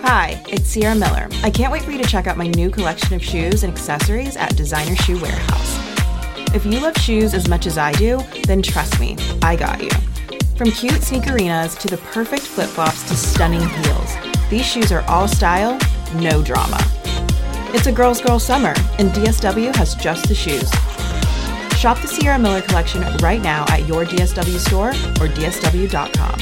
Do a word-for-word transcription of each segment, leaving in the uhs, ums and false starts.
Hi, it's Sierra Miller. I can't wait for you to check out my new collection of shoes and accessories at Designer Shoe Warehouse. If you love shoes as much as I do, then trust me, I got you. From cute sneakerinas to the perfect flip-flops to stunning heels, these shoes are all style, no drama. It's a girl's girl summer, and D S W has just the shoes. Shop the Sierra Miller collection right now at your D S W store or D S W dot com.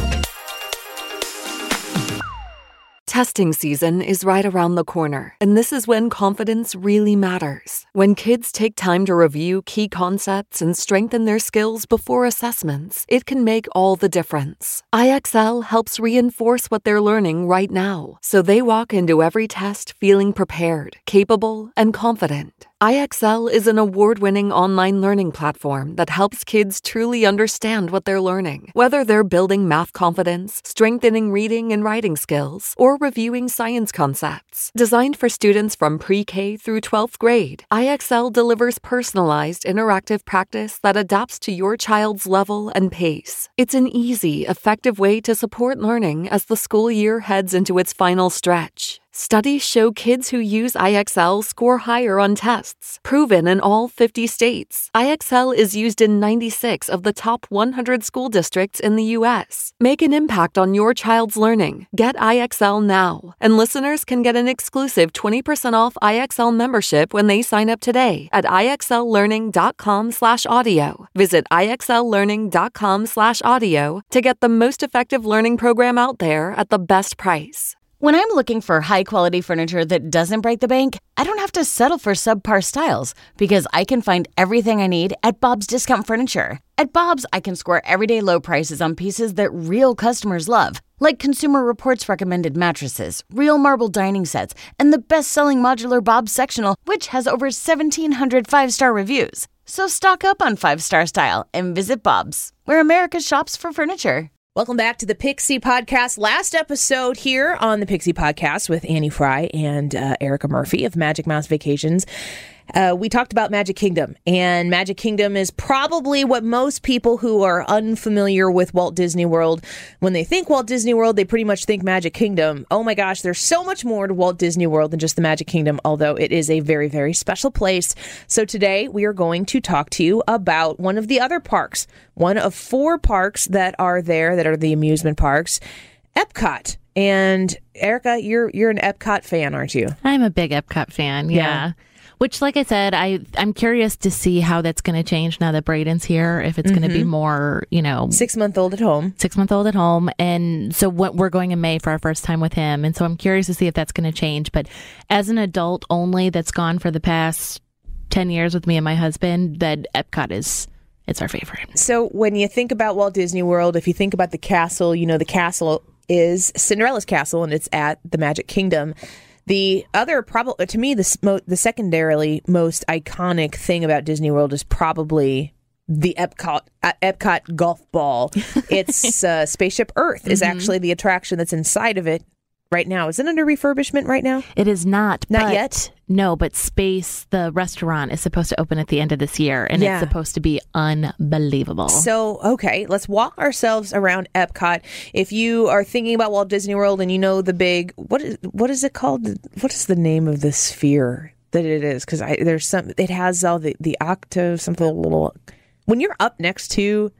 Testing season is right around the corner, and this is when confidence really matters. When kids take time to review key concepts and strengthen their skills before assessments, it can make all the difference. I X L helps reinforce what they're learning right now, so they walk into every test feeling prepared, capable, and confident. I X L is an award-winning online learning platform that helps kids truly understand what they're learning. Whether they're building math confidence, strengthening reading and writing skills, or reviewing science concepts. Designed for students from pre-K through twelfth grade, I X L delivers personalized, interactive practice that adapts to your child's level and pace. It's an easy, effective way to support learning as the school year heads into its final stretch. Studies show kids who use I X L score higher on tests, proven in all fifty states. I X L is used in ninety-six of the top one hundred school districts in the U S. Make an impact on your child's learning. Get I X L now. And listeners can get an exclusive twenty percent off I X L membership when they sign up today at IXLlearning.com slash audio. Visit IXLlearning.com slash audio to get the most effective learning program out there at the best price. When I'm looking for high-quality furniture that doesn't break the bank, I don't have to settle for subpar styles because I can find everything I need at Bob's Discount Furniture. At Bob's, I can score everyday low prices on pieces that real customers love, like Consumer Reports recommended mattresses, real marble dining sets, and the best-selling modular Bob's sectional, which has over seventeen hundred five-star reviews. So stock up on five-star style and visit Bob's, where America shops for furniture. Welcome back to the Pixie Podcast. Last episode here on the Pixie Podcast with Annie Fry and uh, Erica Murphy of Magic Mouse Vacations. Uh, we talked about Magic Kingdom, and Magic Kingdom is probably what most people who are unfamiliar with Walt Disney World, when they think Walt Disney World, they pretty much think Magic Kingdom. Oh my gosh, there's so much more to Walt Disney World than just the Magic Kingdom, although it is a very, very special place. So today we are going to talk to you about one of the other parks, one of four parks that are there that are the amusement parks, Epcot. And Erica, you're you're an Epcot fan, aren't you? I'm a big Epcot fan, yeah. yeah. Which, like I said, I, I'm curious to see how that's going to change now that Braden's here, if it's mm-hmm. going to be more, you know... Six-month-old at home. Six-month-old at home. And so what we're going in May for our first time with him. And so I'm curious to see if that's going to change. But as an adult only that's gone for the past ten years with me and my husband, that Epcot is... It's our favorite. So when you think about Walt Disney World, if you think about the castle, you know, the castle is Cinderella's castle, and it's at the Magic Kingdom. The other, probably to me, the the secondarily most iconic thing about Disney World is probably the Epcot uh, Epcot golf ball. It's uh, Spaceship Earth is mm-hmm. actually the attraction that's inside of it right now. Is it under refurbishment right now? It is not. Not but, yet? No, but Space, the restaurant, is supposed to open at the end of this year, and yeah. it's supposed to be unbelievable. So, okay, let's walk ourselves around Epcot. If you are thinking about Walt Disney World and you know the big, what is, what is it called? What is the name of the sphere that it is? Because there's some, it has all the, the octave, something a little, when you're up next to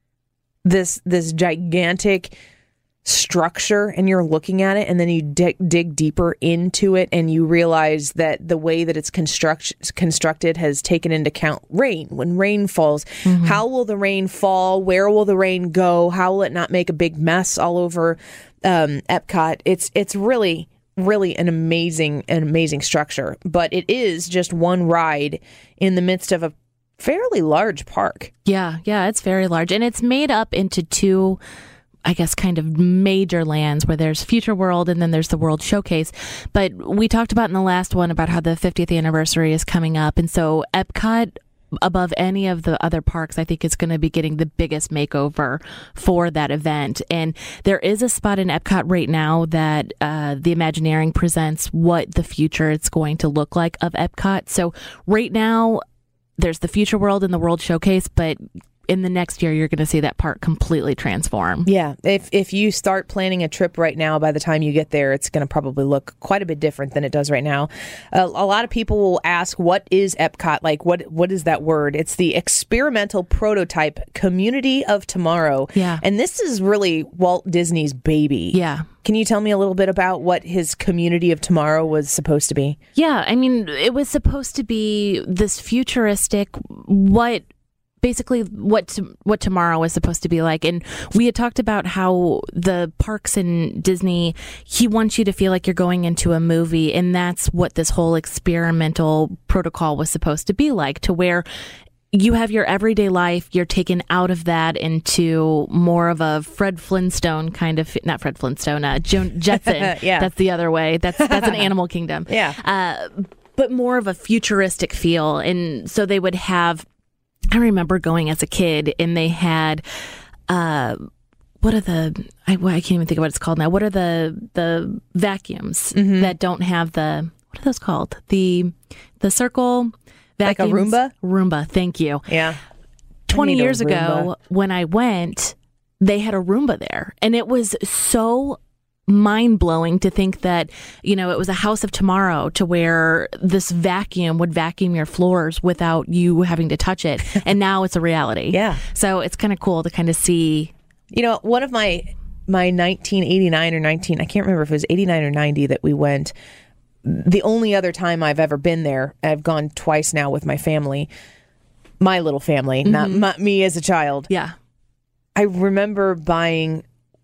this, this gigantic structure and you're looking at it, and then you dig, dig deeper into it, and you realize that the way that it's construct, constructed has taken into account rain. When rain falls, mm-hmm. how will the rain fall? Where will the rain go? How will it not make a big mess all over um, Epcot? It's it's really, really an amazing, an amazing structure. But it is just one ride in the midst of a fairly large park. Yeah, yeah, it's very large, and it's made up into two, I guess, kind of major lands where there's Future World and then there's the World Showcase. But we talked about in the last one about how the fiftieth anniversary is coming up. And so Epcot, above any of the other parks, I think is going to be getting the biggest makeover for that event. And there is a spot in Epcot right now that uh, the Imagineering presents what the future is going to look like of Epcot. So right now, there's the Future World and the World Showcase, but in the next year, you're going to see that park completely transform. Yeah. If if you start planning a trip right now, by the time you get there, it's going to probably look quite a bit different than it does right now. Uh, a lot of people will ask, what is Epcot? Like, what what is that word? It's the experimental prototype community of tomorrow. Yeah. And this is really Walt Disney's baby. Yeah. Can you tell me a little bit about what his community of tomorrow was supposed to be? Yeah, I mean, it was supposed to be this futuristic, what basically what to, what tomorrow was supposed to be like. And we had talked about how the parks in Disney, he wants you to feel like you're going into a movie, and that's what this whole experimental protocol was supposed to be like, to where you have your everyday life, you're taken out of that into more of a Fred Flintstone kind of, not Fred Flintstone, uh, Joan Jetson. Yeah. That's the other way. That's that's an Animal Kingdom. Yeah. Uh, but more of a futuristic feel. And so they would have, I remember going as a kid, and they had, uh, what are the, I, well, I can't even think of what it's called now. What are the the vacuums mm-hmm. that don't have the, what are those called? The the circle vacuums. Like a Roomba? Roomba, thank you. Yeah. twenty years ago, when I went, they had a Roomba there. And it was so mind-blowing to think that, you know, it was a house of tomorrow, to where this vacuum would vacuum your floors without you having to touch it. And now it's a reality. Yeah. So it's kind of cool to kind of see. You know, one of my my nineteen eighty-nine or nineteen, I can't remember if it was eighty-nine or ninety that we went. The only other time I've ever been there, I've gone twice now with my family, my little family, mm-hmm. not my, me as a child. Yeah. I remember buying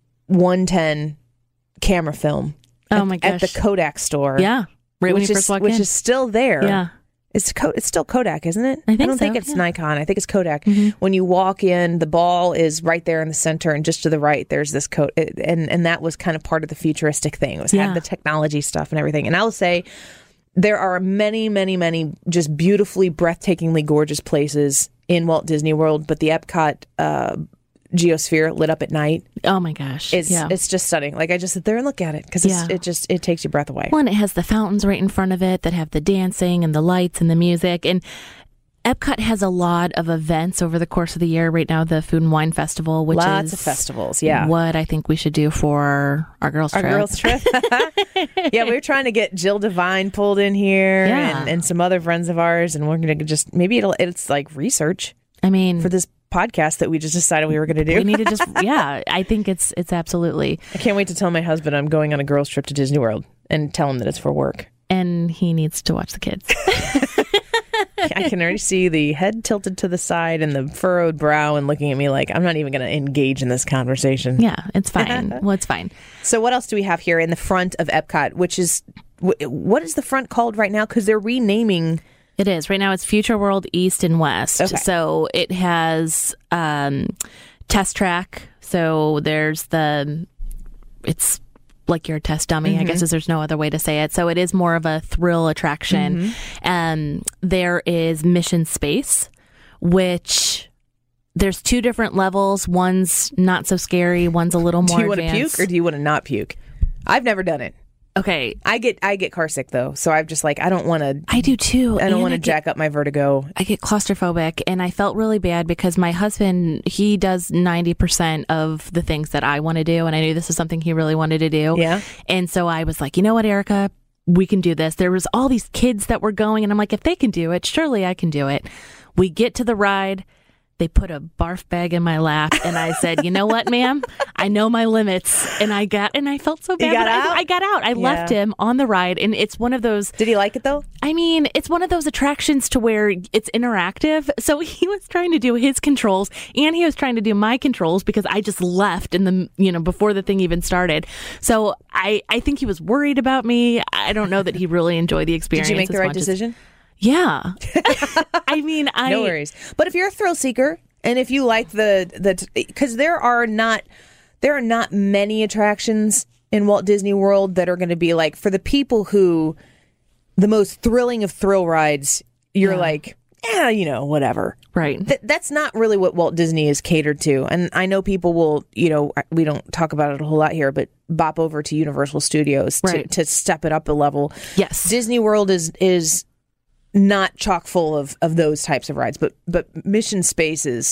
one ten camera film oh at, my gosh. at the Kodak store. Yeah. Right when you is, first walked which in. is still there. Yeah. It's Co- it's still Kodak, isn't it? I think I don't so, think it's yeah. Nikon. I think it's Kodak. Mm-hmm. When you walk in, the ball is right there in the center, and just to the right, there's this coat. And, and that was kind of part of the futuristic thing. It was Yeah. had the technology stuff and everything. And I'll say there are many, many, many just beautifully, breathtakingly gorgeous places in Walt Disney World, but the Epcot uh, Geosphere lit up at night. Oh my gosh. It's, yeah. it's just stunning. Like, I just sit there and look at it because Yeah. it just, it takes your breath away. Well, and it has the fountains right in front of it that have the dancing and the lights and the music. And Epcot has a lot of events over the course of the year. Right now, the Food and Wine Festival, which Lots is of festivals, yeah. what I think we should do for our girls' Our trip. girls' trip. Yeah, we were trying to get Jill Devine pulled in here Yeah. and, and some other friends of ours, and we're going to just, maybe it'll it's like research I mean, for this podcast that we just decided we were going to do. we need to just, yeah, I think it's it's absolutely. I can't wait to tell my husband I'm going on a girls' trip to Disney World and tell him that it's for work. And he needs to watch the kids. I can already see the head tilted to the side and the furrowed brow and looking at me like I'm not even going to engage in this conversation. Yeah, it's fine. Well, it's fine. So what else do we have here in the front of Epcot, which is, what is the front called right now? Because they're renaming. It is. Right now it's Future World East and West. Okay. So it has um, Test Track. So there's the, it's like your test dummy, mm-hmm. I guess, is there's no other way to say it. So it is more of a thrill attraction. Mm-hmm. Um, there is Mission Space, which there's two different levels. One's not so scary. One's a little more Do you want to advanced. puke or do you want to not puke? I've never done it. Okay. I get I get car sick though, so I'm just like I don't want to. I do too. I don't And want to I get- jack up my vertigo. I get claustrophobic, and I felt really bad because my husband, he does ninety percent of the things that I want to do, and I knew this is something he really wanted to do. Yeah. And so I was like, you know what, Erica, we can do this. There was all these kids that were going, and I'm like, if they can do it, surely I can do it. We get to the ride. They put a barf bag in my lap, and I said, you know what, ma'am? I know my limits. And I got, and I felt so bad. You got but I, out? I got out. I Yeah. left him on the ride, and it's one of those. Did he like it though? I mean, it's one of those attractions to where it's interactive. So he was trying to do his controls and he was trying to do my controls because I just left in the, you know, before the thing even started. So I, I think he was worried about me. I don't know that he really enjoyed the experience. Did you make the as right much as- decision? Yeah. I mean, I. No worries. But if you're a thrill seeker and if you like the the because there are not there are not many attractions in Walt Disney World that are going to be like for the people who the most thrilling of thrill rides. You're Yeah. like, yeah, you know, whatever. Right. Th- that's not really what Walt Disney is catered to. And I know people will, you know, we don't talk about it a whole lot here, but bop over to Universal Studios to, Right. to step it up a level. Yes. Disney World is is not chock full of, of those types of rides, but but Mission Space is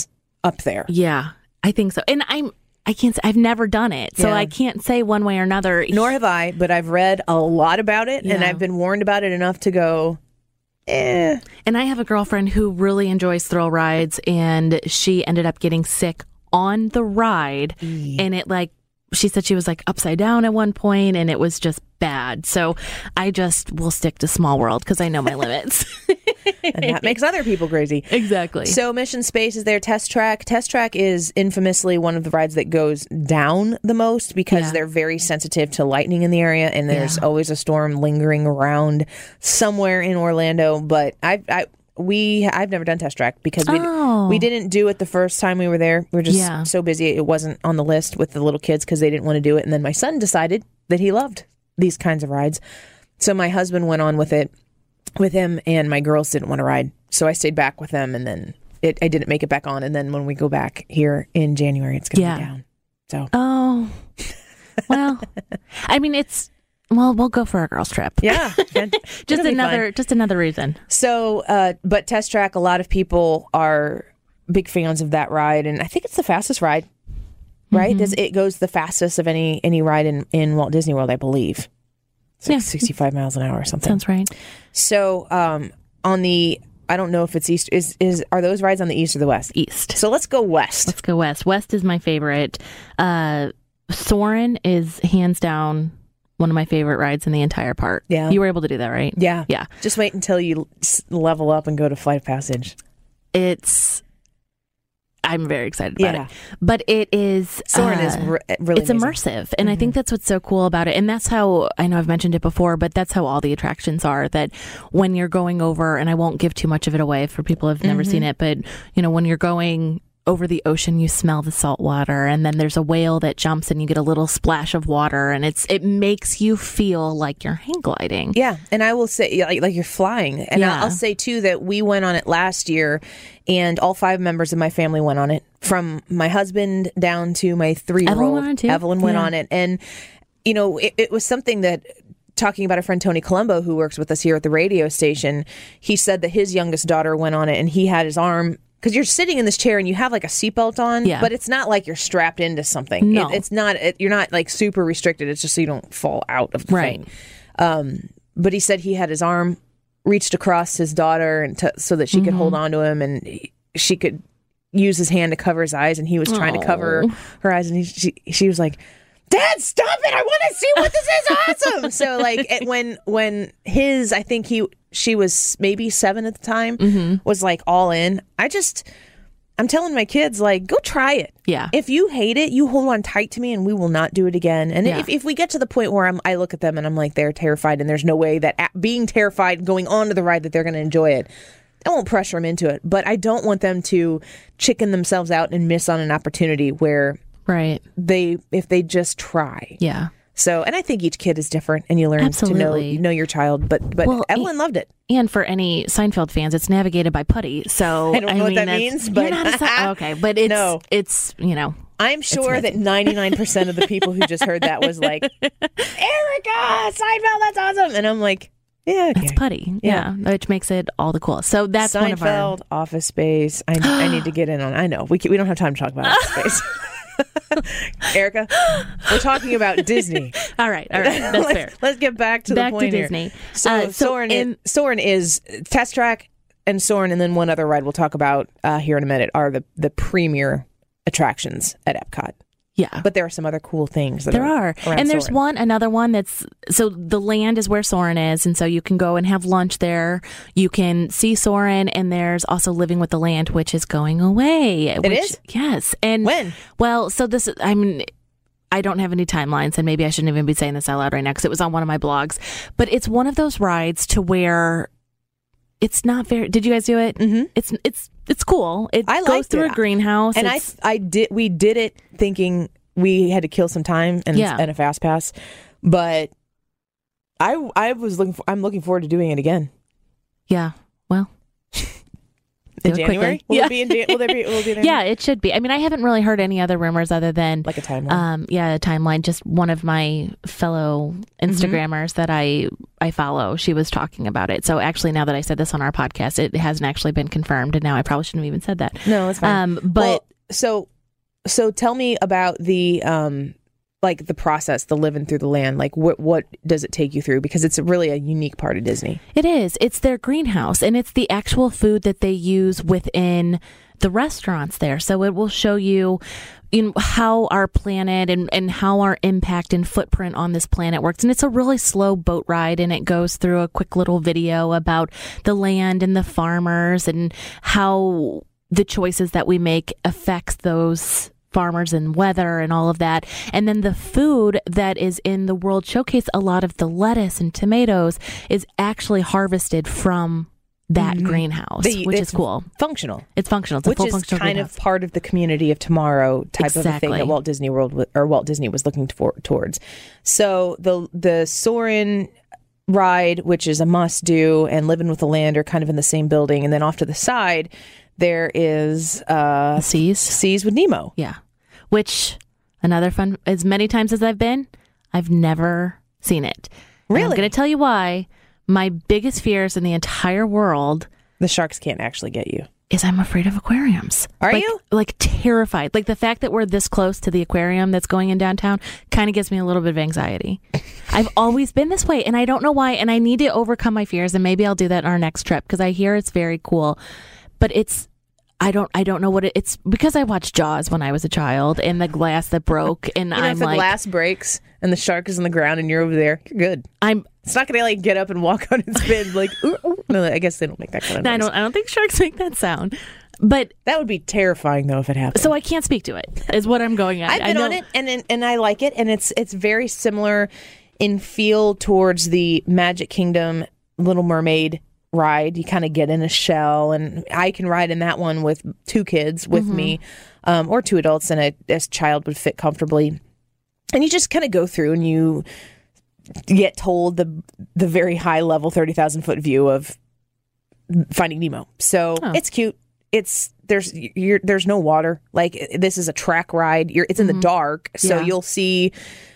up there. Yeah, I think so. And I'm, I can't say, I've never done it. So Yeah. I can't say one way or another. Nor have I, but I've read a lot about it and Yeah. I've been warned about it enough to go, eh. And I have a girlfriend who really enjoys thrill rides, and she ended up getting sick on the ride. And it like, she said she was like upside down at one point, and it was just bad. So I just will stick to Small World because I know my limits. And that makes other people crazy. Exactly. So Mission Space is their Test Track. Test Track is infamously one of the rides that goes down the most because Yeah. they're very sensitive to lightning in the area, and there's Yeah. always a storm lingering around somewhere in Orlando. But I, I, we, I've never done Test Track because we, Oh. we didn't do it the first time we were there. We were just Yeah. so busy; it wasn't on the list with the little kids because they didn't want to do it. And then my son decided that he loved these kinds of rides, so my husband went on with it with him, and my girls didn't want to ride. So I stayed back with them, and then it, I didn't make it back on. And then when we go back here in January, it's going to Yeah. be down. So Oh, well, I mean, it's, well, we'll go for a girls trip. yeah, Just It'll be another, fun. just another reason. So, uh, but Test Track, a lot of people are big fans of that ride, and I think it's the fastest ride. Right? Mm-hmm. Does- It goes the fastest of any any ride in, in Walt Disney World, I believe. It's like Yeah. sixty-five miles an hour or something. Sounds right. So, um, on the, I don't know if it's east. Is is are those rides on the east or the west? East. So let's go west. Let's go west. West is my favorite. Uh, Soarin' is hands down one of my favorite rides in the entire park. Yeah. You were able to do that, right? Yeah. Yeah. Just wait until you s- level up and go to Flight of Passage. It's, I'm very excited about Yeah. it. But it is, Soarin' uh, is re- really it's amazing. immersive. And I think that's what's so cool about it. And that's how, I know I've mentioned it before, but that's how all the attractions are, that when you're going over, and I won't give too much of it away for people who've never seen it, but you know, when you're going over the ocean, you smell the salt water, and then there's a whale that jumps and you get a little splash of water, and it's, it makes you feel like you're hang gliding. Yeah, and I will say, like, like you're flying. And Yeah. I'll say, too, that we went on it last year, and all five members of my family went on it, from my husband down to my three-year-old. Evelyn went on it, too? Evelyn went Yeah. on it. And, you know, it, it was something that, talking about a friend, Tony Colombo, who works with us here at the radio station, he said that his youngest daughter went on it, and he had his arm, because you're sitting in this chair and you have like a seatbelt on, Yeah. but it's not like you're strapped into something. No. It, it's not, it, you're not like super restricted. It's just so you don't fall out of the Right. thing. Um, but he said he had his arm reached across his daughter and to, so that she could hold on to him, and he, she could use his hand to cover his eyes, and he was trying to cover her eyes, and he, she, she was like, "Dad, stop it! I want to see what this is awesome." So like it, when when his, I think he she was maybe seven at the time, was like all in. I just I'm telling my kids, like, go try it. Yeah. If you hate it, you hold on tight to me, and we will not do it again. And Yeah. if, if we get to the point where I'm, I look at them and I'm like, they're terrified, and there's no way that at being terrified going on to the ride that they're going to enjoy it, I won't pressure them into it. But I don't want them to chicken themselves out and miss on an opportunity where Right. they, if they just try. Yeah. So, and I think each kid is different, and you learn Absolutely. to know know your child. But but Well, Evelyn loved it. And for any Seinfeld fans, it's navigated by Putty. So I don't know what mean, that that's- means, you're but- not a Sein- okay, but it's No. it's you know I'm sure that ninety-nine percent of the people who just heard that was like, Erica, Seinfeld, that's awesome. And I'm like, yeah, okay. it's Putty, yeah. which makes it all the coolest. So that's one of our. Seinfeld, Office Space. I, I need to get in on. I know we can, we don't have time to talk about Office Space. Erica, we're talking about Disney. All right, all right, that's let's, fair. let's get back to Back the to point here. Disney. So, Uh, so Soarin', in- is, Soarin' is Test Track, and Soarin', and then one other ride we'll talk about uh, here in a minute are the the premier attractions at Epcot. Yeah, But there are some other cool things that there are, are, around and there's Soarin'. one another one that's so the land is where Soarin' is, and so you can go and have lunch there. You can see Soarin', and there's also Living with the Land, which is going away. It is? Yes, and When? Well, so this is I mean. I don't have any timelines, and maybe I shouldn't even be saying this out loud right now because it was on one of my blogs. But it's one of those rides to where it's not very. Did you guys do it? Mm-hmm. It's it's it's cool. It I goes liked through it. a greenhouse, And I, It's- I did. We did it thinking we had to kill some time and, Yeah. and a fast pass, but I I was looking. For, I'm looking forward to doing it again yeah. Well, in do it January. quickly. Will Yeah. it be in? Jan- Will there be? Will it be there? yeah, it should be. I mean, I haven't really heard any other rumors other than Like a timeline. Um, yeah, a timeline. Just one of my fellow Instagrammers that I I follow, she was talking about it. So actually, now that I said this on our podcast, it hasn't actually been confirmed, and now I probably shouldn't have even said that. No, it's fine. Um, but Well, so so tell me about the um like the process, the living through the land. Like what what does it take you through? Because it's really a unique part of Disney. It is. It's their greenhouse, and it's the actual food that they use within the restaurants there. So it will show you, you know, how our planet and, and how our impact and footprint on this planet works. And it's a really slow boat ride, and it goes through a quick little video about the land and the farmers and how the choices that we make affects those farmers and weather and all of that. And then the food that is in the World Showcase, a lot of the lettuce and tomatoes is actually harvested from that mm-hmm. greenhouse, the, which is cool. Functional. It's functional. It's a which full is functional kind greenhouse. of part of the community of tomorrow type exactly. of a thing that Walt Disney World w- or Walt Disney was looking for, towards. So the the Soarin' ride, which is a must do, and Living with the Land are kind of in the same building, and then off to the side there is uh, Seas. Seas with Nemo. Yeah, which another fun. As many times as I've been, I've never seen it. Really, and I'm going to tell you why. My biggest fears in the entire world, the sharks can't actually get you, is I'm afraid of aquariums. Are like, you? Like terrified. Like the fact that we're this close to the aquarium that's going in downtown kind of gives me a little bit of anxiety. I've always been this way, and I don't know why, and I need to overcome my fears, and maybe I'll do that on our next trip because I hear it's very cool. But it's I don't I don't know what it, it's because I watched Jaws when I was a child, and the glass that broke, and you know, I'm if the like, glass breaks and the shark is on the ground and you're over there, you're good. I'm It's not gonna like get up and walk on its fin like. Ooh, ooh. No, I guess they don't make that kind of noise. I don't I don't think sharks make that sound, but that would be terrifying though if it happened. so I can't speak to it. Is what I'm going at. I've been I know, on it and, and and I like it, and it's it's very similar in feel towards the Magic Kingdom Little Mermaid ride. You kind of get in a shell, and I can ride in that one with two kids with Mm-hmm. me, um, or two adults, and a, a child would fit comfortably. And you just kind of go through, and you get told the the very high level thirty thousand foot view of Finding Nemo. So Oh. it's cute. It's there's you're, there's no water. Like this is a track ride. You're it's in the dark, so Yeah. you'll see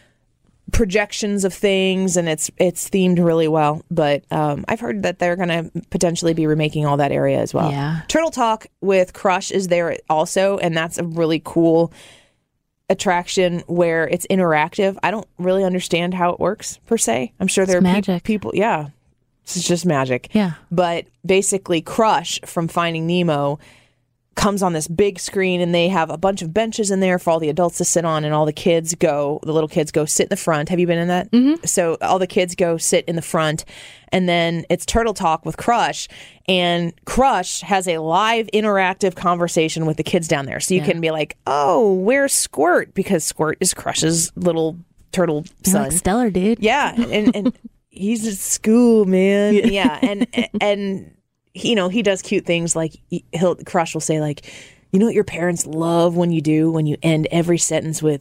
projections of things, and it's it's themed really well. But um, I've heard that they're going to potentially be remaking all that area as well. Yeah. Turtle Talk with Crush is there also, and that's a really cool attraction where it's interactive. I don't really understand how it works per se. I'm sure there It's are peop- magic. people. Yeah, it's just magic. Yeah. But basically, Crush from Finding Nemo comes on this big screen, and they have a bunch of benches in there for all the adults to sit on, and all the kids go, the little kids go sit in the front. Have you been in that? Mm-hmm. So all the kids go sit in the front, and then it's Turtle Talk with Crush, and Crush has a live interactive conversation with the kids down there. So you Yeah. can be like, oh, where's Squirt? Because Squirt is Crush's little turtle You're son. like stellar, dude. Yeah, and and he's at school, man. Yeah, yeah. and and you know, he does cute things like he'll Crush will say like, you know what your parents love when you do when you end every sentence with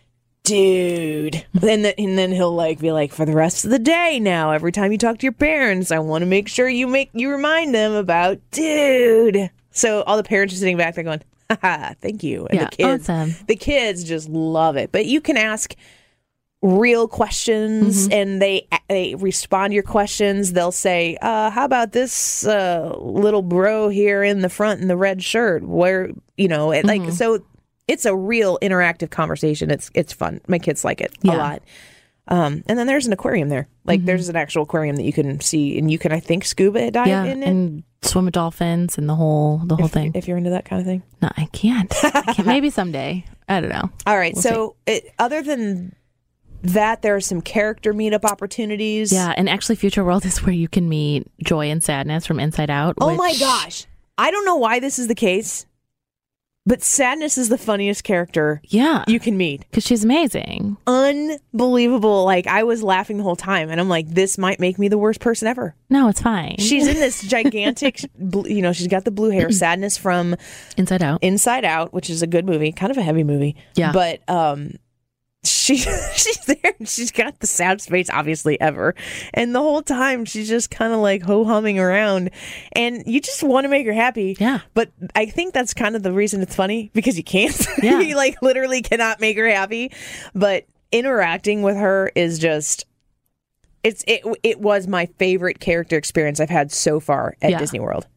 dude, and then and then he'll like be like, for the rest of the day now, every time you talk to your parents, I want to make sure you make you remind them about dude. So all the parents are sitting back there going, haha, thank you, and Yeah, the kids awesome. the kids just love it. But you can ask real questions, Mm-hmm. and they they respond to your questions. They'll say, uh, how about this uh, little bro here in the front in the red shirt? Where, you know, it, Mm-hmm. like, so it's a real interactive conversation. It's it's fun. My kids like it a Yeah. lot. Um, and then there's an aquarium there. Like Mm-hmm. there's an actual aquarium that you can see, and you can, I think, scuba dive Yeah, in it. and swim with dolphins and the whole the whole if, thing. if you're into that kind of thing. No, I can't. I can't. Maybe someday. I don't know. All right. We'll so it, other than that, there are some character meetup opportunities. Yeah, and actually, Future World is where you can meet Joy and Sadness from Inside Out. Oh my which- gosh. I don't know why this is the case, but Sadness is the funniest character Yeah, you can meet. because she's amazing. Unbelievable. Like, I was laughing the whole time, and I'm like, this might make me the worst person ever. No, it's fine. She's in this gigantic, bl- you know, she's got the blue hair. Sadness from Inside Out. Inside Out, which is a good movie, kind of a heavy movie. Yeah. But um, she she's there, and she's got the saddest face, obviously, ever. And the whole time, she's just kind of like ho-humming around. And you just want to make her happy. Yeah. But I think that's kind of the reason it's funny, because you can't. Yeah. You, like, literally cannot make her happy. But interacting with her is just... It's it. It was my favorite character experience I've had so far at Yeah. Disney World.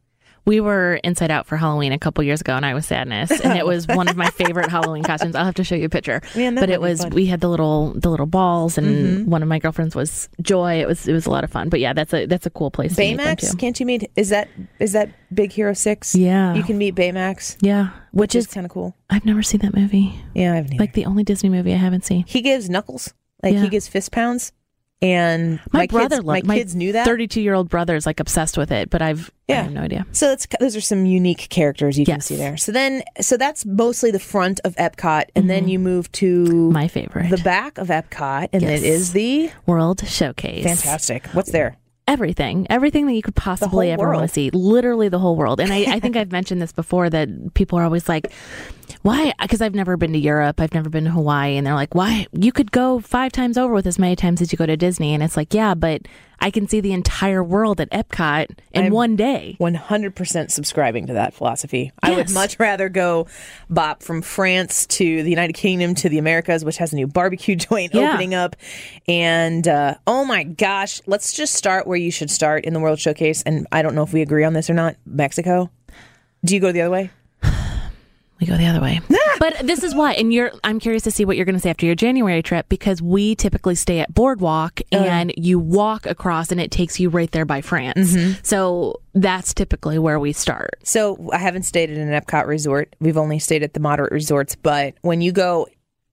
We were Inside Out for Halloween a couple years ago, and I was Sadness, and it was one of my favorite Halloween costumes. I'll have to show you a picture. Man, that but would it be was fun. we had the little the little balls, and Mm-hmm. one of my girlfriends was Joy. It was it was a lot of fun. But yeah, that's a that's a cool place. to meet them Baymax, too. can't you meet? Is that is that Big Hero Six? Yeah. you can meet Baymax, Yeah, which, which is is kind of cool. I've never seen that movie. Yeah, I haven't either. Like the only Disney movie I haven't seen. He gives knuckles, like Yeah. he gives fist pounds, and My, my, brother kids, loved my kids knew that. thirty-two-year-old brother is like obsessed with it, but I've Yeah. I have no idea. So that's those are some unique characters you can Yes. see there. So then, so that's mostly the front of Epcot, and then you move to My favorite. the back of Epcot, and Yes. it is the World Showcase. fantastic. What's there? Everything, everything that you could possibly whole ever want to world. see, literally the whole world. And I, I think I've mentioned this before that people are always like, why? Because I've never been to Europe, I've never been to Hawaii, and they're like, why? You could go five times over with as many times as you go to Disney. And it's like, yeah, but I can see the entire world at Epcot in I'm- one day. one hundred percent subscribing to that philosophy. I would Yes. much rather go bop from France to the United Kingdom to the Americas, which has a new barbecue joint Yeah. opening up. And uh, oh my gosh, let's just start where you should start in the World Showcase. And I don't know if we agree on this or not. Mexico. Do you go the other way? We go the other way. But this is why, and you're I'm curious to see what you're going to say after your January trip, because we typically stay at Boardwalk and you walk across and it takes you right there by France. So that's typically where we start. So I haven't stayed at an Epcot resort. We've only stayed at the moderate resorts. But when you go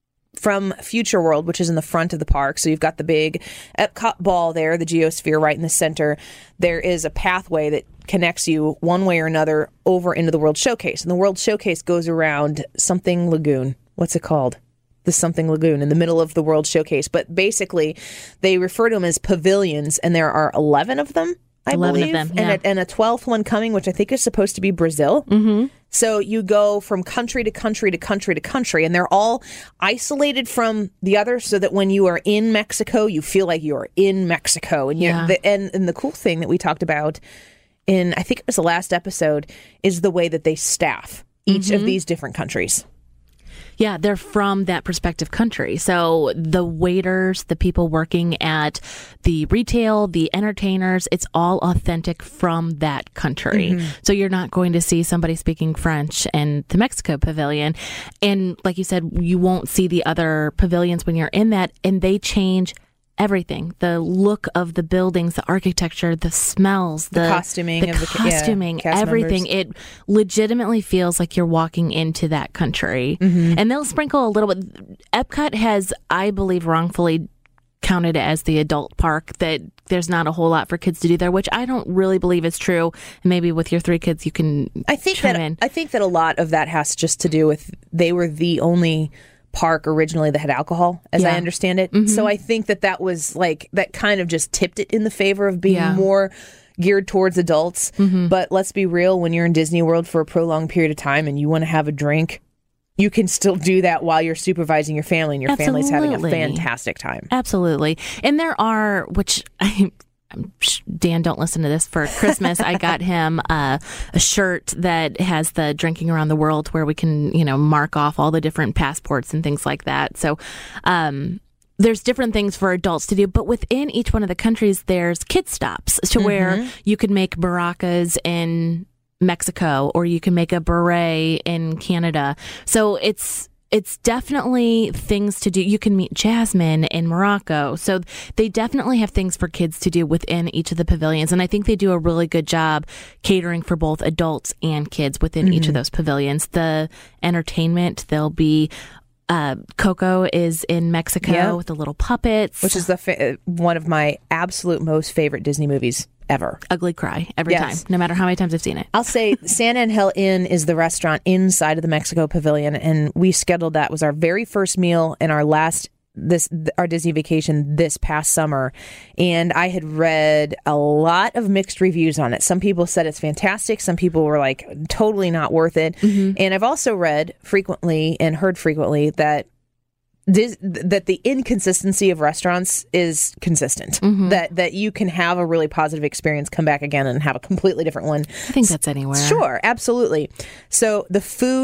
from Future World, which is in the front of the park, so you've got the big Epcot ball there, the geosphere right in the center, there is a pathway that connects you one way or another over into the World Showcase. And the World Showcase goes around something lagoon. What's it called? The something lagoon in the middle of the World Showcase. But basically, they refer to them as pavilions, and there are eleven of them, I eleven believe, of them, and, yeah. a, and a twelfth one coming, which I think is supposed to be Brazil. Mm-hmm. So you go from country to country to country to country, and they're all isolated from the other, so that when you are in Mexico, you feel like you are in Mexico. And Yeah. you're, the, and and the cool thing that we talked about in, I think it was the last episode, is the way that they staff each Mm-hmm. of these different countries. Yeah, they're from that perspective country. So the waiters, the people working at the retail, the entertainers, it's all authentic from that country. Mm-hmm. So you're not going to see somebody speaking French in the Mexico pavilion. And like you said, you won't see the other pavilions when you're in that, and they change everything. The look of the buildings, the architecture, the smells, the, The costuming the of the ca- yeah, costuming, cast everything. members. It legitimately feels like you're walking into that country. Mm-hmm. And they'll sprinkle a little bit. Epcot has, I believe, wrongfully counted as the adult park, that there's not a whole lot for kids to do there, which I don't really believe is true. Maybe with your three kids, you can I think chime that in. I think that a lot of that has just to do with they were the only park originally that had alcohol, as I Yeah. understand it. So I think that that was like that kind of just tipped it in the favor of being Yeah. more geared towards adults. But let's be real, when you're in Disney World for a prolonged period of time and you want to have a drink, you can still do that while you're supervising your family, and your family's having a Absolutely. fantastic time. Absolutely. And there are, which I, I'm, Dan, don't listen to this. For Christmas, I got him uh, a shirt that has the Drinking Around the World, where we can, you know, mark off all the different passports and things like that. So, um, there's different things for adults to do, but within each one of the countries, there's kid stops to where you could make baracas in Mexico, or you can make a beret in Canada. So it's it's definitely things to do. You can meet Jasmine in Morocco. So they definitely have things for kids to do within each of the pavilions. And I think they do a really good job catering for both adults and kids within each of those pavilions. The entertainment, there'll be uh, Coco is in Mexico Yeah. with the little puppets. Which is the fa- one of my absolute most favorite Disney movies ever. ugly cry every Yes. time, no matter how many times I've seen it. I'll say San Angel Inn is the restaurant inside of the Mexico Pavilion, and we scheduled that. It was our very first meal in our last this our Disney vacation this past summer, and I had read a lot of mixed reviews on it. Some people said it's fantastic. Some people were like totally not worth it. And I've also read frequently and heard frequently that Dis- that the inconsistency of restaurants is consistent. That that you can have a really positive experience, come back again, and have a completely different one. I think that's anywhere. Sure, absolutely. So the food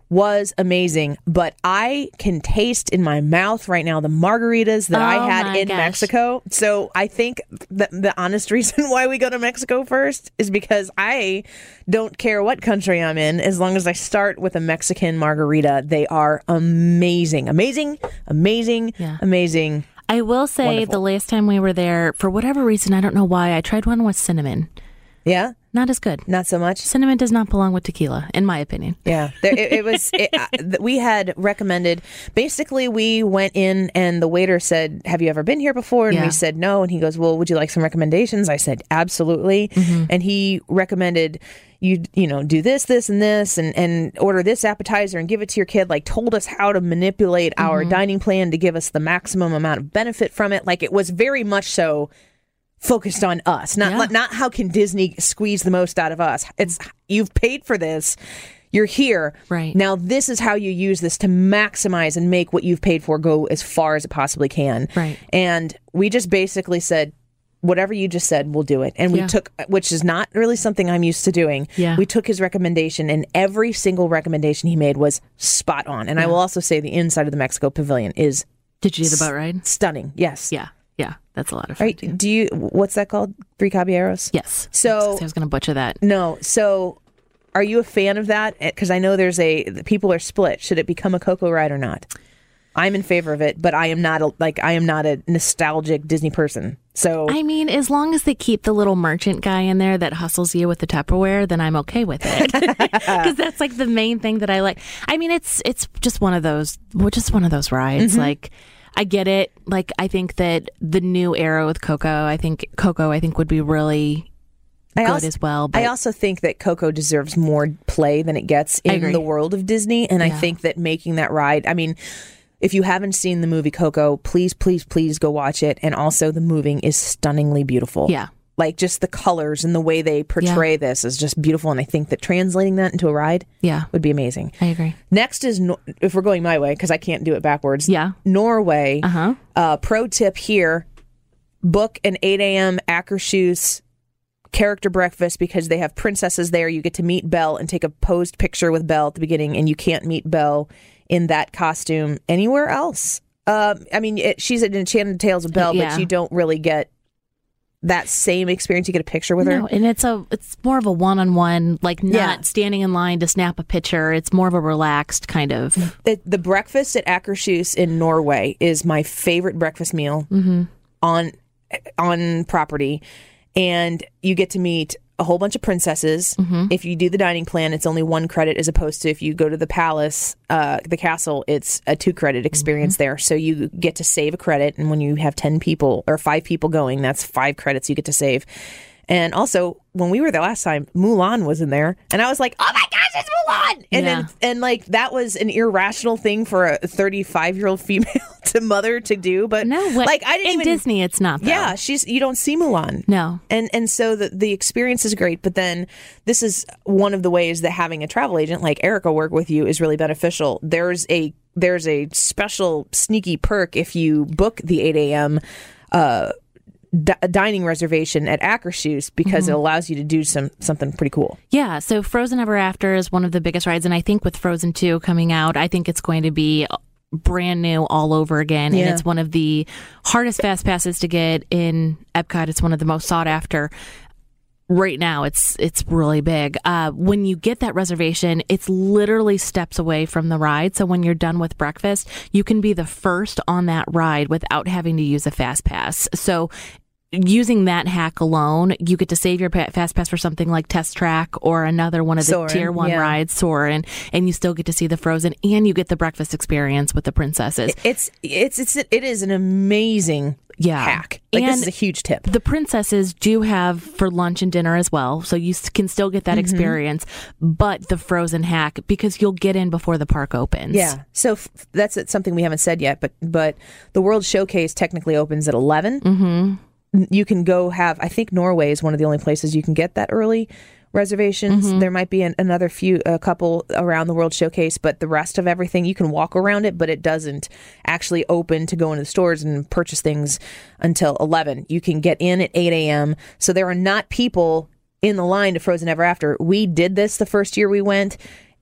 was amazing, but I can taste in my mouth right now the margaritas that Oh I had my in gosh. Mexico. So I think the, the honest reason why we go to Mexico first is because I don't care what country I'm in, as long as I start with a Mexican margarita. They are amazing, amazing, amazing, Yeah. amazing. I will say Wonderful. the last time we were there, for whatever reason, I don't know why, I tried one with cinnamon. Yeah, Not as good. not so much. Cinnamon does not belong with tequila, in my opinion. Yeah, there, it, it was. It, uh, th- we had recommended. Basically, we went in, and the waiter said, "Have you ever been here before?" And Yeah. we said no. And he goes, "Well, would you like some recommendations?" I said, "Absolutely." Mm-hmm. And he recommended you, you know, do this, this, and this, and and order this appetizer and give it to your kid. Like, told us how to manipulate our Mm-hmm. dining plan to give us the maximum amount of benefit from it. Like, it was very much so focused on us, not Yeah. not how can Disney squeeze the most out of us. It's, you've paid for this, you're here, Right. now this is how you use this to maximize and make what you've paid for go as far as it possibly can. Right. And we just basically said, whatever you just said, we'll do it. And we Yeah. took, which is not really something I'm used to doing. Yeah. We took his recommendation, and every single recommendation he made was spot on. And I will also say the inside of the Mexico Pavilion is Did you do the boat ride? stunning. Yes. Yeah. Yeah. That's a lot of fun. Right. too. Do you, what's that called? Three Caballeros? Yes. So- I was going to butcher that. No. So are you a fan of that? Because I know there's a, the people are split. Should it become a Coco ride or not? I'm in favor of it, but I am not a, like, I am not a nostalgic Disney person. So I mean, as long as they keep the little merchant guy in there that hustles you with the Tupperware, then I'm okay with it. Because that's like the main thing that I like. I mean, it's it's just one of those, well, just one of those rides. Mm-hmm. Like, I get it. Like, I think that the new era with Coco, I think Coco, I think would be really I good also, as well. But I also think that Coco deserves more play than it gets I in agree. the world of Disney. And I Yeah. think that making that ride, I mean, if you haven't seen the movie Coco, please, please, please go watch it. And also, the moving is stunningly beautiful. yeah, Like, just the colors and the way they portray this is just beautiful. And I think that translating that into a ride yeah, would be amazing. I agree. Next is, Nor- if we're going my way, because I can't do it backwards. Yeah. Norway. Uh-huh. Uh, pro tip here, book an eight a.m. Akershus character breakfast, because they have princesses there. You get to meet Belle and take a posed picture with Belle at the beginning, and you can't meet Belle in that costume anywhere else. Um, I mean, it, she's in Enchanted Tales of Belle, Yeah. but you don't really get that same experience. You get a picture with her. No, and it's a it's more of a one on one, like not Yeah. standing in line to snap a picture. It's more of a relaxed kind of. The, the breakfast at Akershus in Norway is my favorite breakfast meal on on property, and you get to meet a whole bunch of princesses. If you do the dining plan, it's only one credit, as opposed to if you go to the palace, uh, the castle, it's a two credit experience there. So you get to save a credit, and when you have ten people or five people going, that's five credits you get to save. And also, when we were there last time, Mulan was in there, and I was like, "Oh my gosh, it's Mulan!" And Yeah. then, and like that was an irrational thing for a thirty-five-year-old female to mother to do. But No, what, like I didn't in even. Disney, it's not. Though. Yeah, she's you don't see Mulan. No. And and so the the experience is great, but then this is one of the ways that having a travel agent like Erica work with you is really beneficial. There's a there's a special sneaky perk if you book the eight a.m. uh D- dining reservation at Akershus, because Mm-hmm. it allows you to do some something pretty cool. Yeah, so Frozen Ever After is one of the biggest rides, and I think with Frozen two coming out, I think it's going to be brand new all over again, Yeah. and it's one of the hardest fast passes to get in Epcot. It's one of the most sought after. Right now, it's it's really big. Uh, when you get that reservation, it's literally steps away from the ride. So when you're done with breakfast, you can be the first on that ride without having to use a fast pass. So using that hack alone, you get to save your pa- fast pass for something like Test Track or another one of the Soarin', tier one yeah. rides, Soarin', and you still get to see the Frozen, and you get the breakfast experience with the princesses. It's it's it's it is an amazing Yeah. hack. Like, And this is a huge tip. The princesses do have for lunch and dinner as well, so you s- can still get that Mm-hmm. experience, but the Frozen hack, because you'll get in before the park opens. Yeah. So f- that's something we haven't said yet, but but the World Showcase technically opens at eleven. Mm-hmm. You can go have, I think Norway is one of the only places you can get that early reservations. Mm-hmm. There might be an, another few, a couple around the World Showcase, but the rest of everything, you can walk around it, but it doesn't actually open to go into the stores and purchase things until eleven. You can get in at eight a.m. So there are not people in the line to Frozen Ever After. We did this the first year we went,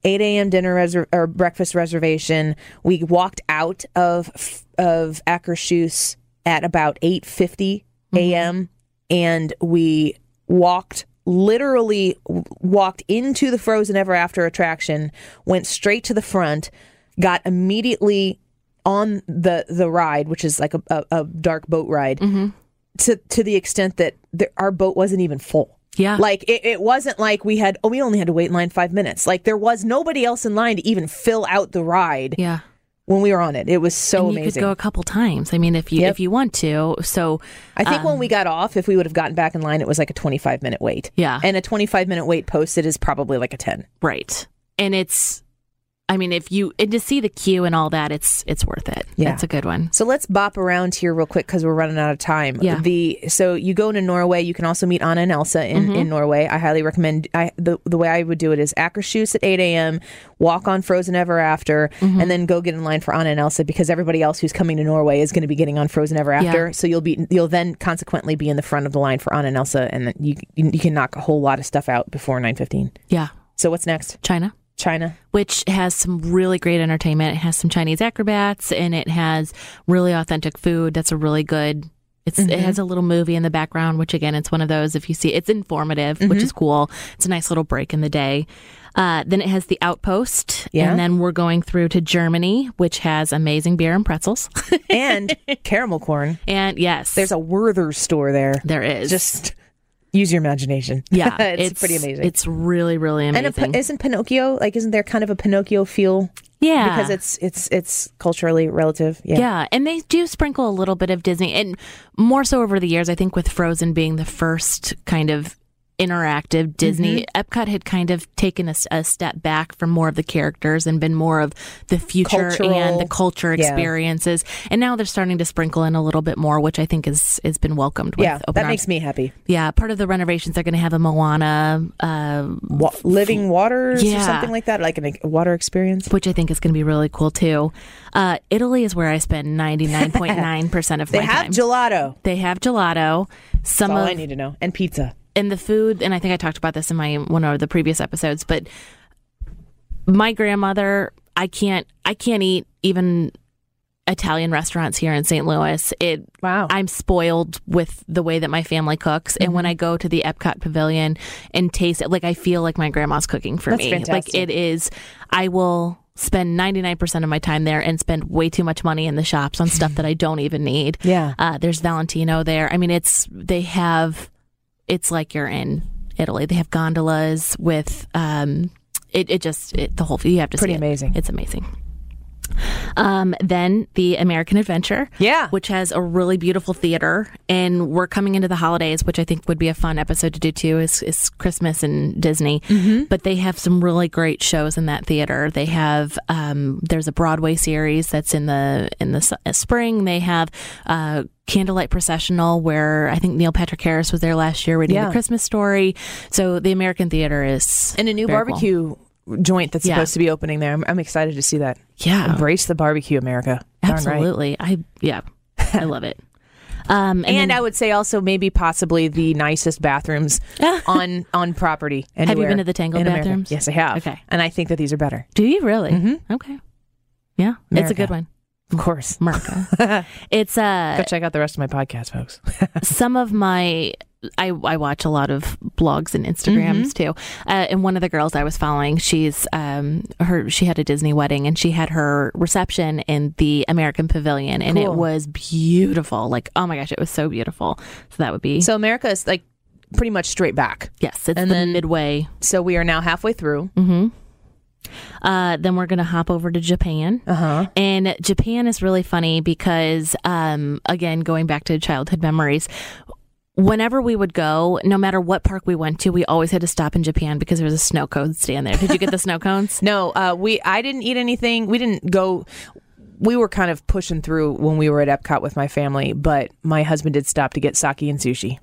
eight a.m. dinner reser- or breakfast reservation. We walked out of of Akershus at about eight fifty a.m. Mm-hmm. and we walked, literally walked into the Frozen Ever After attraction, went straight to the front, got immediately on the the ride, which is like a, a, a dark boat ride, mm-hmm. to to the extent that the, our boat wasn't even full. Yeah. Like, it, it wasn't like we had, oh, we only had to wait in line five minutes. Like, there was nobody else in line to even fill out the ride Yeah. when we were on it. It was so and you amazing. could go a couple times. I mean, if you Yep. if you want to. So I think um, when we got off, if we would have gotten back in line, it was like a twenty-five minute wait. Yeah. And a twenty-five minute wait posted is probably like a ten. Right. And it's, I mean, if you, and to see the queue and all that, it's it's worth it. Yeah. It's a good one. So let's bop around here real quick because we're running out of time. Yeah. The so you go to Norway. You can also meet Anna and Elsa in, Mm-hmm. in Norway. I highly recommend. I the the way I would do it is Akershus at eight a.m. Walk on Frozen Ever After, Mm-hmm. and then go get in line for Anna and Elsa because everybody else who's coming to Norway is going to be getting on Frozen Ever After. Yeah. So you'll be you'll then consequently be in the front of the line for Anna and Elsa, and then you you can knock a whole lot of stuff out before nine fifteen. Yeah. So what's next? China. China. Which has some really great entertainment. It has some Chinese acrobats and it has really authentic food. That's a really good. It's Mm-hmm. It has a little movie in the background, which again, it's one of those, if you see, it's informative, Mm-hmm. which is cool. It's a nice little break in the day. Uh, then it has The Outpost. Yeah. And then we're going through to Germany, which has amazing beer and pretzels. And caramel corn. And yes, There's a Werther's store there. there is. Just use your imagination. yeah, it's, pretty amazing. It's really, really amazing. And a, isn't Pinocchio, like, isn't there kind of a Pinocchio feel? yeah. Because it's it's it's culturally relative. Yeah. Yeah, and they do sprinkle a little bit of Disney, and more so over the years. I think with Frozen being the first kind of interactive Disney, Mm-hmm. Epcot had kind of taken a, s- a step back from more of the characters and been more of the future Cultural. and the culture Yeah. experiences. And now they're starting to sprinkle in a little bit more, which I think is has been welcomed. With Yeah, open that arms. makes me happy. Yeah, part of the renovations, they're going to have a Moana, uh, Wa- living waters or Yeah. something like that, like a water experience. which I think is going to be really cool too. Uh, Italy is where I spend ninety-nine point nine percent of They my have time. gelato. They have gelato. Some That's all of I need to know. And pizza. and the food, and I think I talked about this in my one of the previous episodes, but my grandmother, I can't I can't eat even Italian restaurants here in Saint Louis. It Wow. I'm spoiled with the way that my family cooks, and Mm-hmm. when I go to the Epcot Pavilion and taste it, like I feel like my grandma's cooking for That's me. fantastic. Like it is. I will spend ninety-nine percent of my time there and spend way too much money in the shops on stuff that I don't even need. Yeah. Uh, there's Valentino there. I mean, it's they have. It's like you're in Italy. They have gondolas with um, it. It just it, the whole you have to Pretty see it. amazing. It's amazing. Um, then the American Adventure, Yeah. which has a really beautiful theater, and we're coming into the holidays, which I think would be a fun episode to do too. Is, is Christmas and Disney, Mm-hmm. but they have some really great shows in that theater. They have um, there's a Broadway series that's in the in the s- spring. They have uh, Candlelight Processional, where I think Neil Patrick Harris was there last year reading Yeah. the Christmas story. So the American Theater is And a new very cool. barbecue joint that's Yeah. supposed to be opening there. I'm, I'm excited to see that. Yeah. Embrace the barbecue, America. Darn right. Absolutely. I yeah, I love it. Um, and And then- I would say also maybe possibly the nicest bathrooms on on property. Have you anywhere been to the Tango in America. bathrooms? Yes, I have. Okay. And I think that these are better. do you really? Mhm. Okay. Yeah, it's a America. good one. Of course. America. It's uh Go check out the rest of my podcast, folks. some of my I, I watch a lot of blogs and Instagrams too. Uh, and one of the girls I was following, she's um her she had a Disney wedding and she had her reception in the American Pavilion and it Cool. was beautiful. Like, oh my gosh, it was so beautiful. So that would be So America is like pretty much straight back. yes, it's and the then- midway. So we are now halfway through. Mm-hmm. Uh, then we're going to hop over to Japan. Uh-huh. And Japan is really funny because, um, again, going back to childhood memories, whenever we would go, no matter what park we went to, we always had to stop in Japan because there was a snow cone stand there. Did you get the snow cones? No, uh, we I didn't eat anything. We didn't go. We were kind of pushing through when we were at Epcot with my family, but my husband did stop to get sake and sushi. Yeah,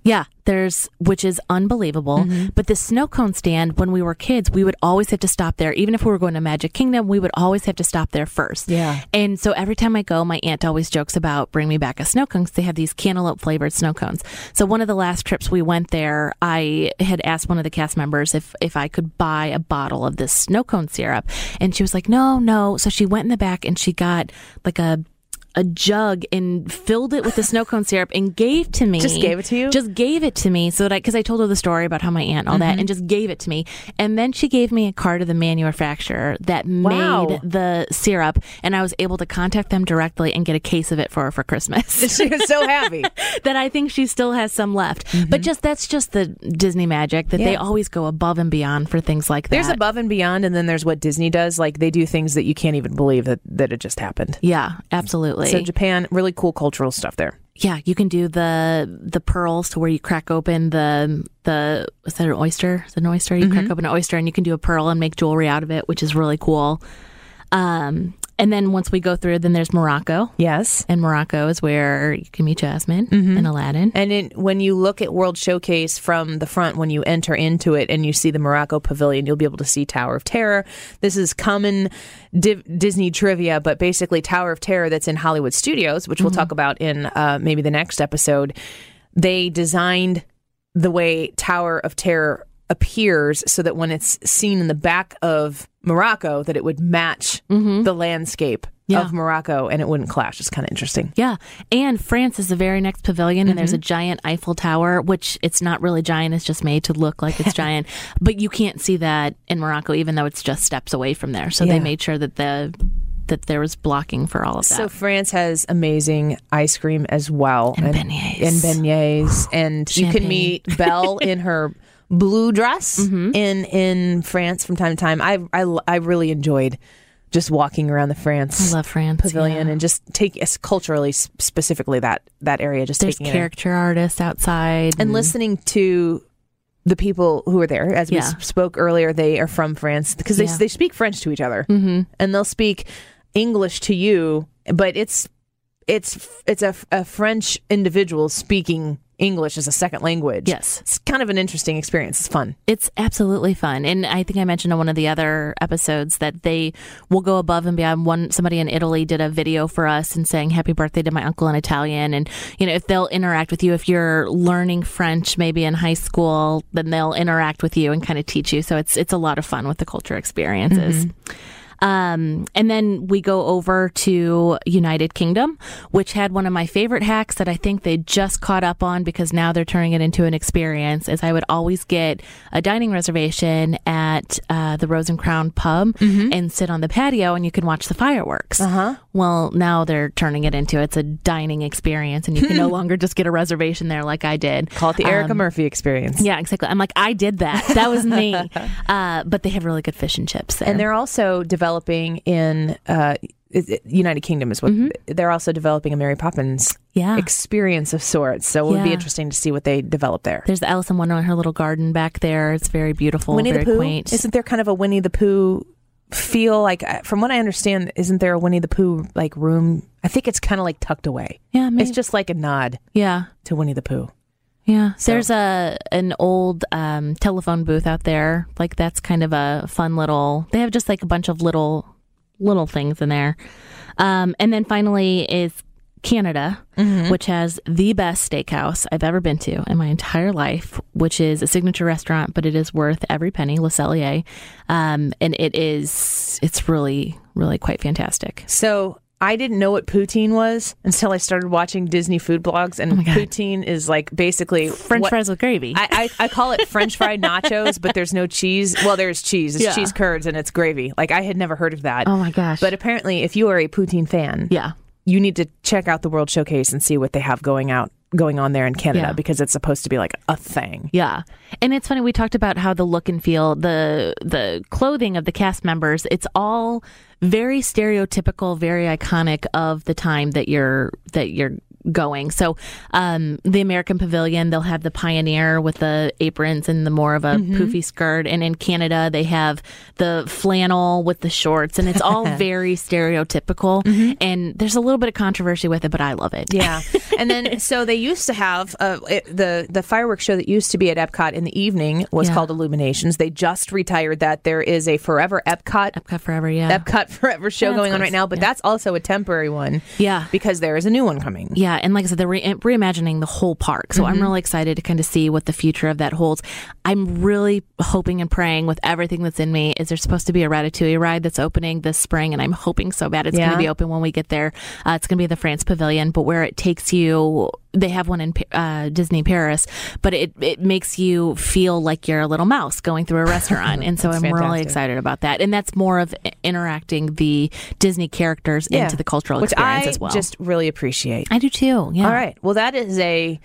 There's, which is unbelievable. Mm-hmm. But the snow cone stand, when we were kids, we would always have to stop there. Even if we were going to Magic Kingdom, we would always have to stop there first. Yeah. And so every time I go, my aunt always jokes about bring me back a snow cone because they have these cantaloupe flavored snow cones. So one of the last trips we went there, I had asked one of the cast members if, if I could buy a bottle of this snow cone syrup. And she was like, no, no. So she went in the back and she got like a a jug and filled it with the snow cone syrup and gave to me. Just gave it to you? Just gave it to me so that I, because I told her the story about how my aunt and all mm-hmm. that, and just gave it to me. And then she gave me a card of the manufacturer that wow. made the syrup, and I was able to contact them directly and get a case of it for her for Christmas. She was so happy. That I think she still has some left. Mm-hmm. But just that's just the Disney magic, that yeah. they always go above and beyond for things like that. There's above and beyond, and then there's what Disney does. Like, they do things that you can't even believe that, that it just happened. Yeah, absolutely. So Japan, really cool cultural stuff there. Yeah, you can do the the pearls to where you crack open the the is that an oyster? Is it an oyster? You mm-hmm. crack open an oyster and you can do a pearl and make jewelry out of it, which is really cool. Um, and then once we go through, then there's Morocco. Yes, and Morocco is where you can meet Jasmine mm-hmm. and Aladdin. And in, when you look at World Showcase from the front, when you enter into it and you see the Morocco Pavilion, you'll be able to see Tower of Terror. This is common Div- Disney trivia, but basically Tower of Terror that's in Hollywood Studios, which mm-hmm. we'll talk about in uh, maybe the next episode. They designed the way Tower of Terror appears so that when it's seen in the back of Morocco, that it would match mm-hmm. the landscape yeah. of Morocco and it wouldn't clash. It's kind of interesting. Yeah. And France is the very next pavilion, mm-hmm. and there's a giant Eiffel Tower, which it's not really giant. It's just made to look like it's giant. But you can't see that in Morocco, even though it's just steps away from there. So yeah. they made sure that the that there was blocking for all of that. So France has amazing ice cream as well. And, and beignets. And beignets. And Champagne. You can meet Belle in her blue dress mm-hmm. in in France from time to time. I, I, I really enjoyed just walking around the France, I love France pavilion yeah. and just take us culturally, specifically that that area. Just There's taking character it artists outside and, and listening to the people who are there. As yeah. we spoke earlier, they are from France because they yeah. they speak French to each other, mm-hmm. and they'll speak English to you, but it's it's it's a, a French individual speaking English as a second language. Yes. It's kind of an interesting experience. It's fun. It's absolutely fun. And I think I mentioned in one of the other episodes that they will go above and beyond. One somebody in Italy did a video for us and saying happy birthday to my uncle in Italian. And, you know, if they'll interact with you, if you're learning French maybe in high school, then they'll interact with you and kind of teach you. So it's it's a lot of fun with the culture experiences. Mm-hmm. Um, and then we go over to United Kingdom, which had one of my favorite hacks that I think they just caught up on because now they're turning it into an experience, is I would always get a dining reservation at uh, the Rose and Crown pub mm-hmm. and sit on the patio and you can watch the fireworks. Uh-huh. Well, now they're turning it into it's a dining experience and you can no longer just get a reservation there like I did. Call it the Erica um, Murphy experience. Yeah, exactly. I'm like, I did that. That was me. uh, but they have really good fish and chips there. And they're also developing in uh, United Kingdom is what mm-hmm. they're also developing a Mary Poppins yeah. experience of sorts. So it would yeah. be interesting to see what they develop there. There's the Alice in Wonderland, her little garden back there. It's very beautiful, Winnie very the Pooh? quaint. Isn't there kind of a Winnie the Pooh feel? Like, from what I understand, isn't there a Winnie the Pooh like room? I think it's kind of like tucked away. Yeah, maybe. It's just like a nod. Yeah, to Winnie the Pooh. Yeah, so. There's a an old um, telephone booth out there. Like that's kind of a fun little. They have just like a bunch of little. little things in there. Um, and then finally is Canada, mm-hmm. which has the best steakhouse I've ever been to in my entire life, which is a signature restaurant, but it is worth every penny, Le Cellier. Um, and it is, it's really, really quite fantastic. So I didn't know what poutine was until I started watching Disney food blogs, and oh poutine is like basically French what, fries with gravy. I, I, I call it French fried nachos, but there's no cheese. Well, there's cheese. It's yeah. cheese curds and it's gravy. Like, I had never heard of that. Oh my gosh. But apparently, if you are a poutine fan, yeah. you need to check out the World Showcase and see what they have going out. going on there in Canada yeah. because it's supposed to be like a thing. Yeah. And it's funny, we talked about how the look and feel, the the clothing of the cast members, it's all very stereotypical, very iconic of the time that you're that you're going. So um, the American Pavilion, they'll have the Pioneer with the aprons and the more of a mm-hmm. poofy skirt. And in Canada, they have the flannel with the shorts. And it's all very stereotypical. Mm-hmm. And there's a little bit of controversy with it, but I love it. Yeah. And then, so they used to have uh, it, the, the fireworks show that used to be at Epcot in the evening was yeah. called Illuminations. They just retired that. There is a Forever Epcot. Epcot Forever, yeah. Epcot Forever show yeah, going close. on right now, but yeah. that's also a temporary one. Yeah. Because there is a new one coming. Yeah. And like I said, they're re- reimagining the whole park. So mm-hmm. I'm really excited to kind of see what the future of that holds. I'm really hoping and praying with everything that's in me. Is there supposed to be a Ratatouille ride that's opening this spring? And I'm hoping so bad it's yeah. going to be open when we get there. Uh, it's going to be the France Pavilion, but where it takes you, they have one in uh, Disney Paris, but it, it makes you feel like you're a little mouse going through a restaurant. And so I'm fantastic. really excited about that. And that's more of interacting the Disney characters yeah. into the cultural Which experience I as well. just really appreciate. I do too. Yeah. All right. Well, that is a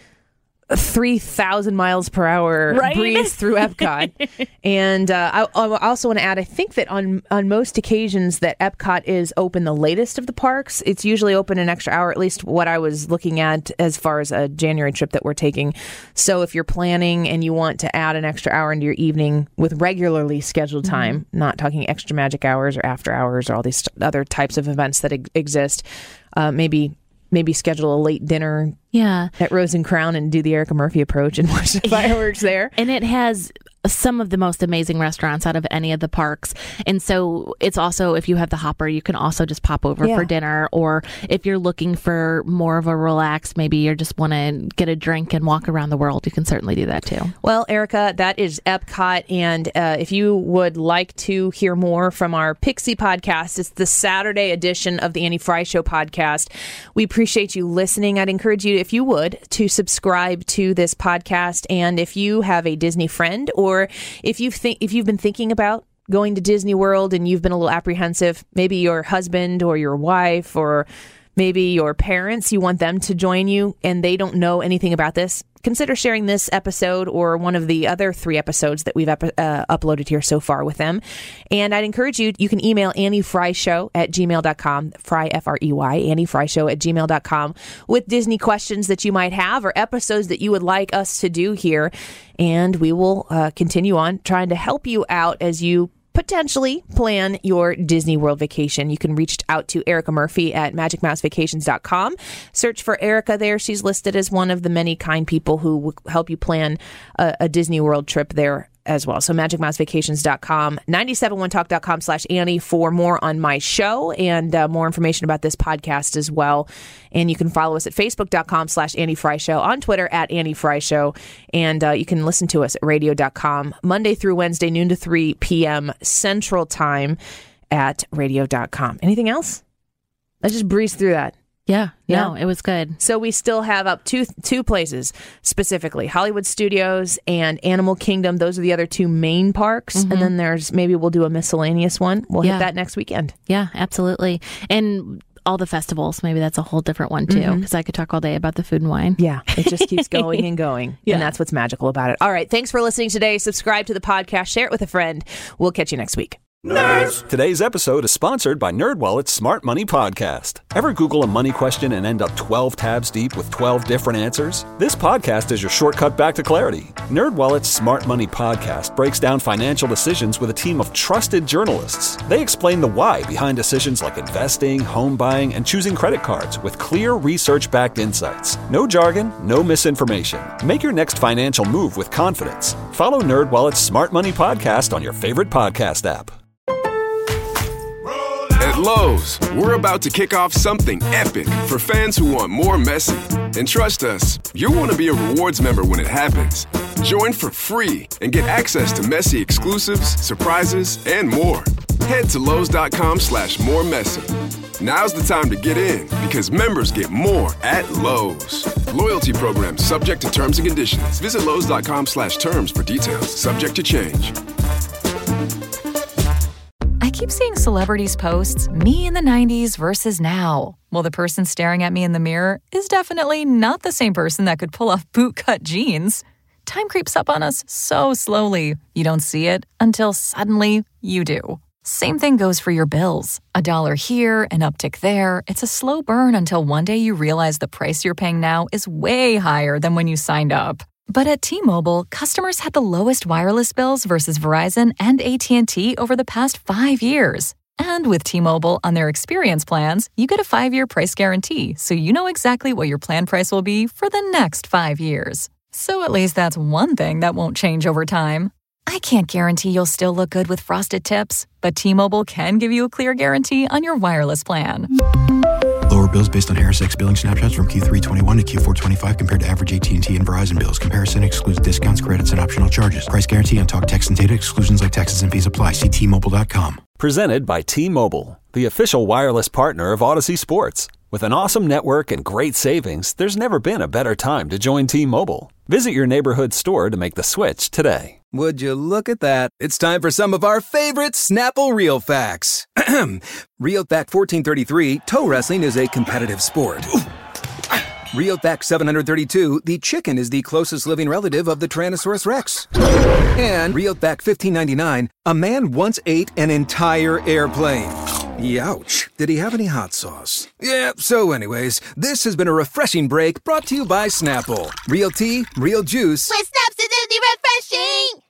three thousand miles per hour right? breeze through Epcot. And uh, I, I also want to add, I think that on, on most occasions that Epcot is open the latest of the parks, it's usually open an extra hour, at least what I was looking at as far as a January trip that we're taking. So if you're planning and you want to add an extra hour into your evening with regularly scheduled time, mm-hmm. not talking extra magic hours or after hours or all these other types of events that ex- exist, uh, maybe maybe schedule a late dinner yeah. at Rose and Crown and do the Erica Murphy approach and watch the fireworks there. And it has some of the most amazing restaurants out of any of the parks. And so it's also, if you have the Hopper, you can also just pop over yeah. for dinner. Or if you're looking for more of a relax, maybe you just want to get a drink and walk around the world, you can certainly do that too. Well, Erica, that is Epcot. And uh, if you would like to hear more from our Pixie podcast, it's the Saturday edition of the Annie Fry Show podcast. We appreciate you listening. I'd encourage you, if you would, to subscribe to this podcast. And if you have a Disney friend, or if you've think if you've been thinking about going to Disney World and you've been a little apprehensive, maybe your husband or your wife or maybe your parents, you want them to join you and they don't know anything about this, consider sharing this episode or one of the other three episodes that we've ep- uh, uploaded here so far with them. And I'd encourage you, you can email Annie Fry Show at gmail dot com, Fry, F R E Y, Annie Fry Show at gmail dot com with Disney questions that you might have or episodes that you would like us to do here. And we will uh, continue on trying to help you out as you potentially plan your Disney World vacation. You can reach out to Erica Murphy at magic mouse vacations dot com. Search for Erica there. She's listed as one of the many kind people who will help you plan a, a Disney World trip there as well. So magic mouse vacations dot com, nine seven one talk dot com slash Annie for more on my show and uh, more information about this podcast as well. And you can follow us at facebook dot com slash Annie Fry Show, on Twitter at Annie Fry Show. And uh, you can listen to us at radio dot com Monday through Wednesday, noon to three p.m. Central Time at radio dot com. Anything else? Let's just breeze through that. Yeah, yeah, no, it was good. So we still have up two two places specifically, Hollywood Studios and Animal Kingdom. Those are the other two main parks. Mm-hmm. And then there's, maybe we'll do a miscellaneous one. We'll yeah. hit that next weekend. Yeah, absolutely. And all the festivals, maybe that's a whole different one too, because mm-hmm. I could talk all day about the food and wine. Yeah, it just keeps going and going. Yeah. And that's what's magical about it. All right, thanks for listening today. Subscribe to the podcast, share it with a friend. We'll catch you next week. Nerds! Today's episode is sponsored by NerdWallet's Smart Money Podcast. Ever Google a money question and end up twelve tabs deep with twelve different answers? This podcast is your shortcut back to clarity. NerdWallet's Smart Money Podcast breaks down financial decisions with a team of trusted journalists. They explain the why behind decisions like investing, home buying, and choosing credit cards with clear research-backed insights. No jargon, no misinformation. Make your next financial move with confidence. Follow NerdWallet's Smart Money Podcast on your favorite podcast app. At Lowe's, we're about to kick off something epic for fans who want more Messi. And trust us, you'll want to be a rewards member when it happens. Join for free and get access to Messi exclusives, surprises, and more. Head to Lowe's dot com slash more Messi. Now's the time to get in because members get more at Lowe's. Loyalty program subject to terms and conditions. Visit Lowe's dot com slash terms for details. Subject to change. I keep seeing celebrities posts, me in the nineties versus now. Well, the person staring at me in the mirror is definitely not the same person that could pull off bootcut jeans. Time creeps up on us so slowly, you don't see it until suddenly you do. Same thing goes for your bills. A dollar here, an uptick there. It's a slow burn until one day you realize the price you're paying now is way higher than when you signed up. But at T-Mobile, customers had the lowest wireless bills versus Verizon and A T and T over the past five years. And with T-Mobile on their experience plans, you get a five-year price guarantee, so you know exactly what your plan price will be for the next five years. So at least that's one thing that won't change over time. I can't guarantee you'll still look good with frosted tips, but T-Mobile can give you a clear guarantee on your wireless plan. Lower bills based on Harris X billing snapshots from Q three twenty-one to Q four twenty-five compared to average A T and T and Verizon bills. Comparison excludes discounts, credits, and optional charges. Price guarantee on talk, text, and data. Exclusions like taxes and fees apply. See T Mobile dot com. Presented by T-Mobile, the official wireless partner of Odyssey Sports. With an awesome network and great savings, there's never been a better time to join T-Mobile. Visit your neighborhood store to make the switch today. Would you look at that? It's time for some of our favorite Snapple Real Facts. Real Fact fourteen thirty-three, toe wrestling is a competitive sport. Real Fact seven hundred thirty-two, the chicken is the closest living relative of the Tyrannosaurus Rex. And Real Fact fifteen ninety-nine, a man once ate an entire airplane. Youch. Did he have any hot sauce? Yeah, so anyways, this has been a refreshing break brought to you by Snapple. Real tea, real juice. With Snap's acidity refreshing!